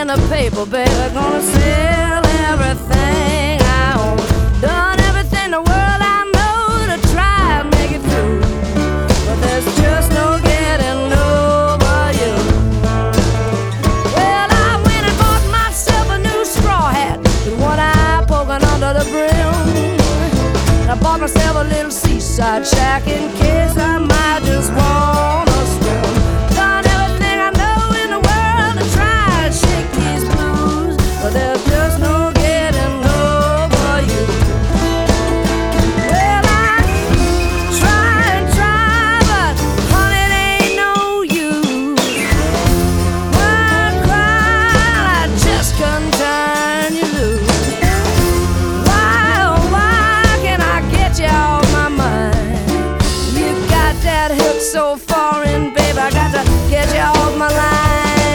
the paper, baby. Gonna sell everything I own. Done everything the world I know to try and make it through, but there's just no getting over you. Well, I went and bought myself a new straw hat with one eye poking under the brim. I bought myself a little seaside shack in case I might just wanna swim. Done everything I know in the world to try and shake these blues, but there's just no getting over you. Well, I try and try, but honey, it ain't no use. When I cry, I just couldn't turn you loose. So foreign, babe, I got to get you off my line.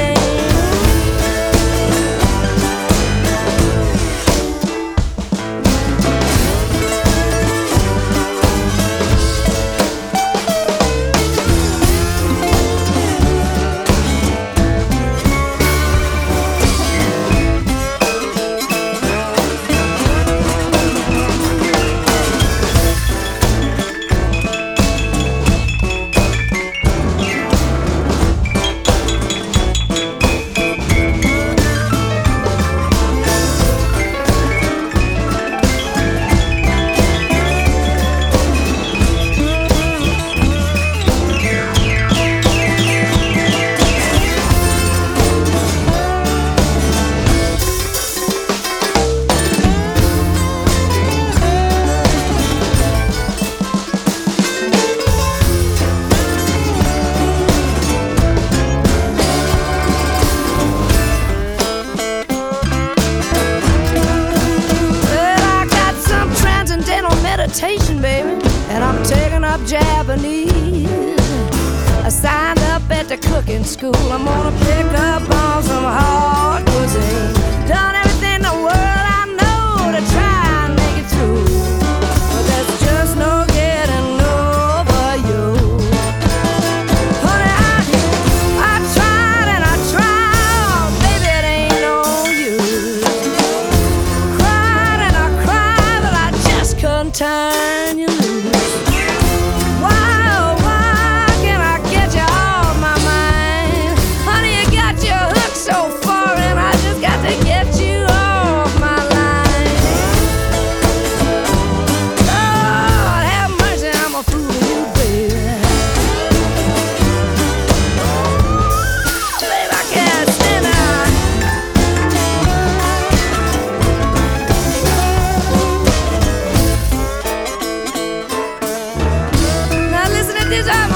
Baby, and I'm taking up Japanese. I signed up at the cooking school. I'm gonna pick up on some hard cuisine. Done everything in the world I know to try and make it through, but there's just no getting over you. Honey, I tried and I tried, baby, it ain't no use. Cried and I cried, but I just couldn't turn you loose. Why can't I get you off my mind? Honey, you got your hook so far, and I just got to get you off my line. Lord, have mercy, I'm a fool of you, baby. Babe, I can't stand it. Now listen to this.